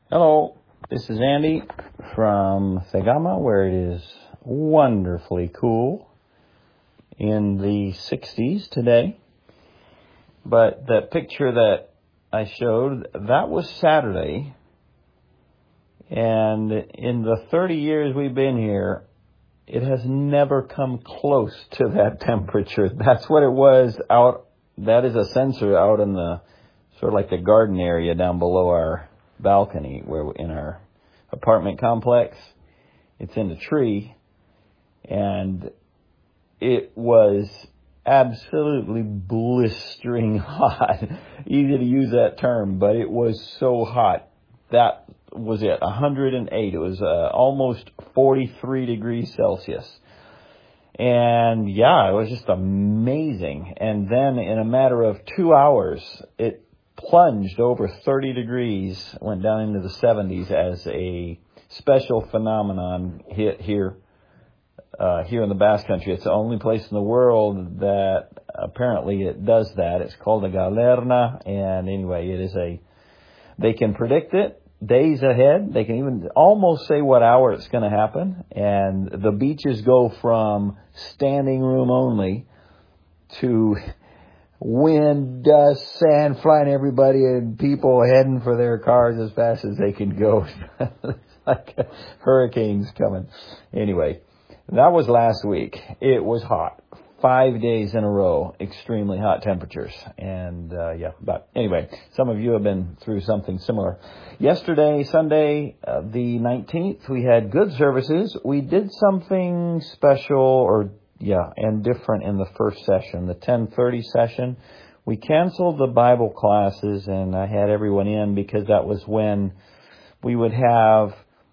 Hello, this is Andy from Sagama, where it is wonderfully cool in the 60s today. But the picture that I showed, that was Saturday. And in the 30 years we've been here, it has never come close to that temperature. That's what it was out. That is a sensor out in the sort of like the garden area down below our balcony, where in our apartment complex. It's in the tree, and it was absolutely blistering hot. Easy to use that term, but it was so hot. That was it, 108. It was almost 43 degrees Celsius. And yeah, it was just amazing. And then in a matter of 2 hours, it plunged over 30 degrees, went down into the 70s as a special phenomenon hit here in the Basque Country. It's the only place in the world that apparently it does that. It's called a galerna, and anyway, they can predict it days ahead. They can even almost say what hour it's going to happen, and the beaches go from standing room only to wind, dust, sand flying everybody, and people heading for their cars as fast as they can go. It's like hurricanes coming. Anyway, that was last week. It was hot. 5 days in a row, extremely hot temperatures. And, but anyway, some of you have been through something similar. Yesterday, Sunday, the 19th, we had good services. We did something special and different in the first session, the 10:30 session. We canceled the Bible classes, and I had everyone in because that was when we would have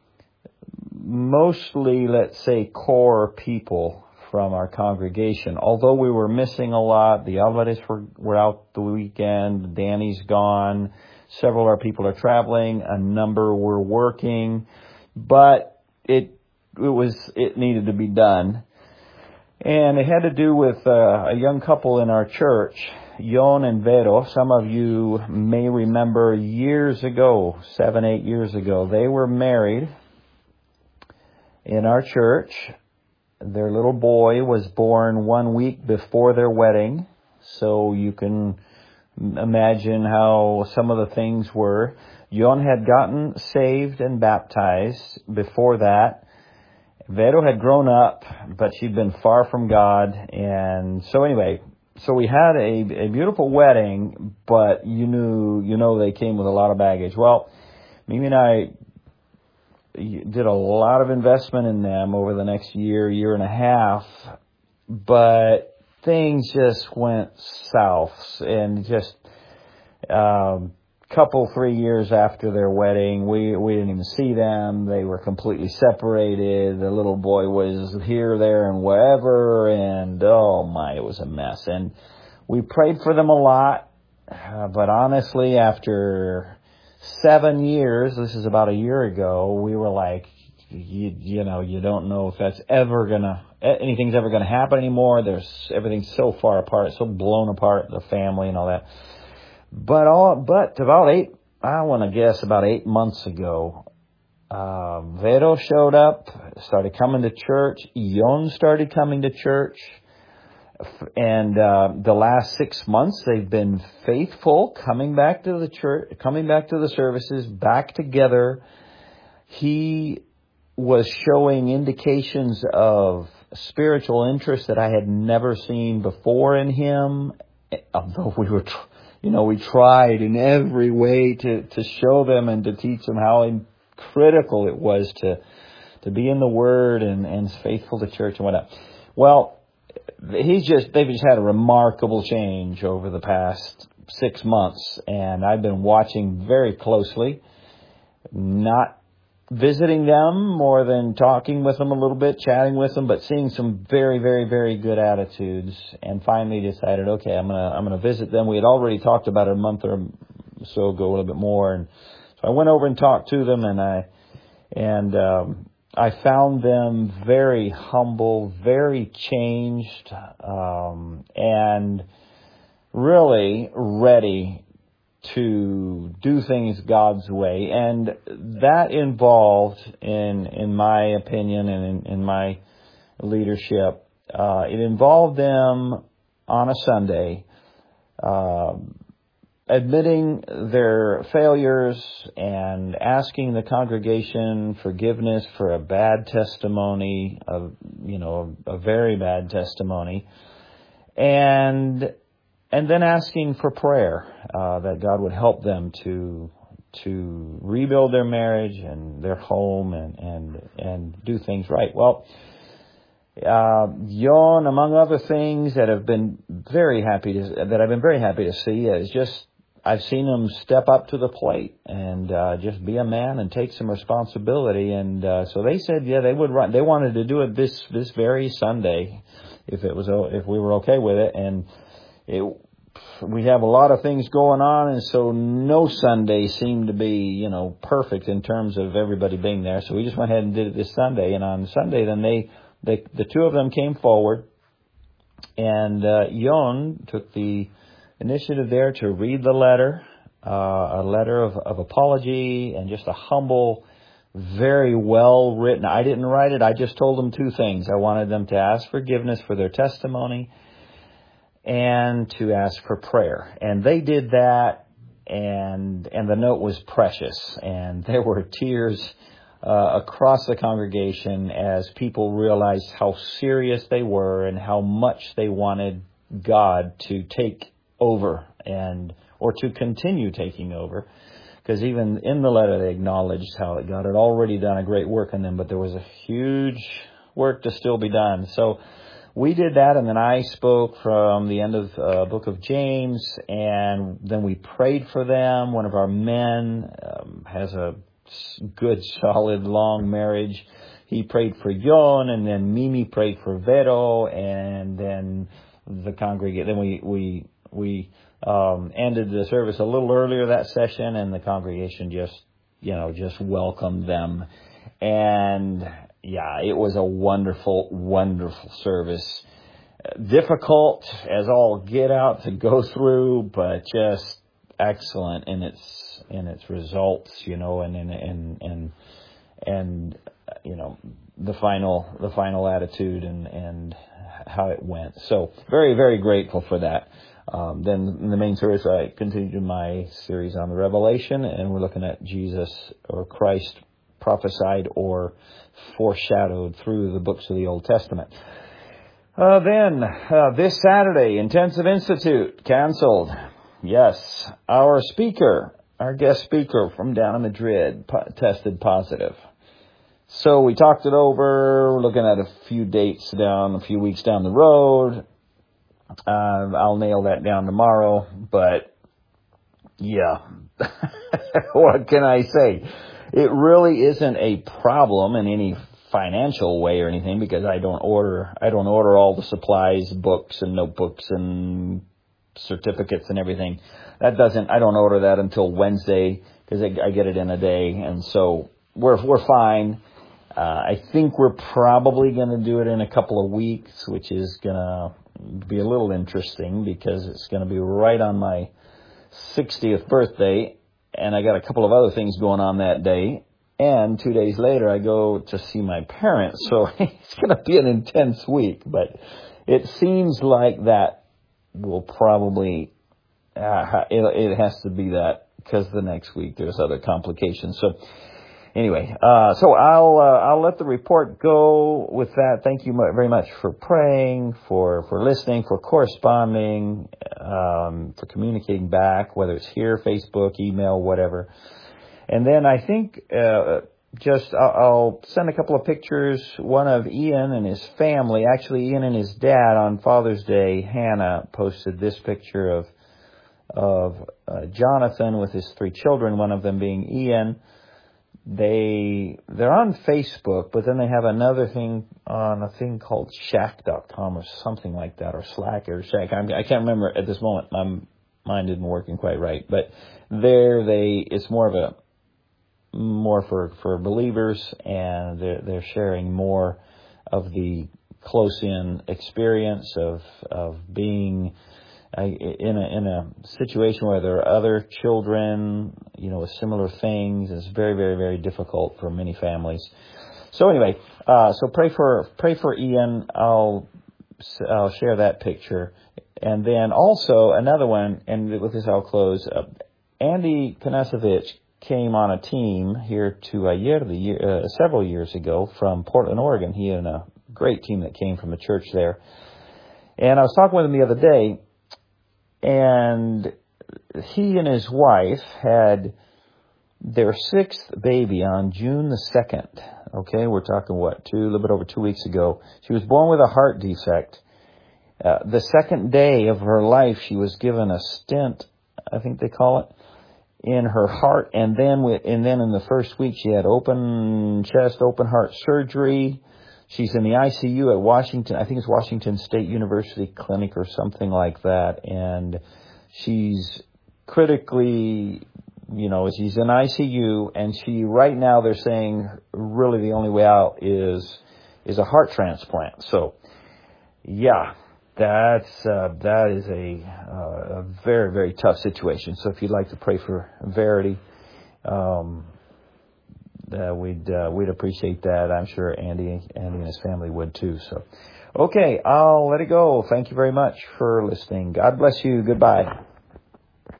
mostly, let's say, core people from our congregation. Although we were missing a lot, the Alvarez were out the weekend, Danny's gone, several of our people are traveling, a number were working, but it needed to be done. And it had to do with a young couple in our church, Jon and Vero. Some of you may remember years ago, 7-8 years ago, they were married in our church. Their little boy was born 1 week before their wedding, so you can imagine how some of the things were. Jon had gotten saved and baptized before that. Vero had grown up, but she'd been far from God. And so anyway, so we had a beautiful wedding, but you know they came with a lot of baggage. Well, Mimi and I did a lot of investment in them over the next year and a half, but things just went south. And just couple 3 years after their wedding, we didn't even see them. They were completely separated. The little boy was here, there, and wherever, and oh my, it was a mess. And we prayed for them a lot, but honestly, after 7 years, this is about a year ago, we were like, you don't know if anything's ever gonna happen anymore. Everything's so far apart, so blown apart, the family and all that. But about 8 months ago, Vero showed up, started coming to church. Jon started coming to church. And the last 6 months, they've been faithful, coming back to the church, coming back to the services, back together. He was showing indications of spiritual interest that I had never seen before in him. Although we tried in every way to show them and to teach them how critical it was to be in the Word and faithful to church and whatnot. Well, they've just had a remarkable change over the past 6 months, and I've been watching very closely, not visiting them more than talking with them a little bit, chatting with them, but seeing some very, very, very good attitudes, and finally decided, okay, I'm gonna visit them. We had already talked about it a month or so ago, a little bit more, and so I went over and talked to them, and I found them very humble, very changed, and really ready to do things God's way. And that involved, in my opinion and in my leadership, it involved them on a Sunday admitting their failures and asking the congregation forgiveness for a bad testimony, a very bad testimony, and then asking for prayer that God would help them to rebuild their marriage and their home and do things right. Well, Jon, among other things that I've been very happy to see, is just I've seen him step up to the plate and just be a man and take some responsibility. And so they said, they would run. They wanted to do it this very Sunday, if we were okay with it. And we have a lot of things going on, and so no Sunday seemed to be perfect in terms of everybody being there. So we just went ahead and did it this Sunday. And on Sunday, then the two of them came forward, and Jon took the initiative there to read the letter, a letter of apology, and just a humble, very well written. I didn't write it. I just told them two things. I wanted them to ask forgiveness for their testimony and to ask for prayer. And they did that, and the note was precious. And there were tears across the congregation as people realized how serious they were and how much they wanted God to take over or to continue taking over. Because even in the letter they acknowledged how God had already done a great work in them, but there was a huge work to still be done. So we did that, and then I spoke from the end of the book of James, and then we prayed for them. One of our men has a good, solid, long marriage. He prayed for Jon, and then Mimi prayed for Vero, and then the congregation. Then we ended the service a little earlier that session, and the congregation just welcomed them. And it was a wonderful, wonderful service. Difficult as all get out to go through, but just excellent in its results, and the final attitude and how it went. So very, very grateful for that. Then in the main service, I continued my series on the Revelation, and we're looking at Jesus or Christ prophesied or foreshadowed through the books of the Old Testament. Then this Saturday, Intensive Institute canceled. Yes, our guest speaker from down in Madrid tested positive. So we talked it over. We're looking at a few weeks down the road. I'll nail that down tomorrow. But what can I say? It really isn't a problem in any financial way or anything, because I don't order all the supplies, books and notebooks and certificates and everything. I don't order that until Wednesday, because I get it in a day, and so we're fine. I think we're probably going to do it in a couple of weeks, which is going to be a little interesting because it's going to be right on my 60th birthday, and I got a couple of other things going on that day. And 2 days later, I go to see my parents, so it's going to be an intense week. But it seems like that will probably it has to be that, because the next week there's other complications. So anyway, so I'll let the report go with that. Thank you very much for praying, for listening, for corresponding, for communicating back, whether it's here, Facebook, email, whatever. And then I think I'll send a couple of pictures, one of Ian and his family. Actually, Ian and his dad on Father's Day, Hannah, posted this picture of Jonathan with his 3 children, one of them being Ian. They're on Facebook, but then they have another thing on a thing called Shack.com or something like that, or Slack or Shack. I can't remember at this moment. My mind isn't working quite right. But it's more for believers, and they're sharing more of the close-in experience of being in a situation where there are other children, with similar things. It's very, very, very difficult for many families. So anyway, so pray for Ian. I'll share that picture. And then also another one, and with this I'll close. Andy Kanasevich came on a team here to several years ago from Portland, Oregon. He and a great team that came from the church there. And I was talking with him the other day, and he and his wife had their sixth baby on June the 2nd. Okay, we're talking, a little bit over 2 weeks ago. She was born with a heart defect. The second day of her life, she was given a stent, I think they call it, in her heart. And then in the first week, she had open chest, open heart surgery. She's in the ICU at Washington, I think it's Washington State University Clinic or something like that. And she's critically, she's in ICU, and right now they're saying really the only way out is a heart transplant. So, yeah, that is a very, very tough situation. So if you'd like to pray for Verity, we'd appreciate that. I'm sure Andy and his family would too. So, okay, I'll let it go. Thank you very much for listening. God bless you. Goodbye.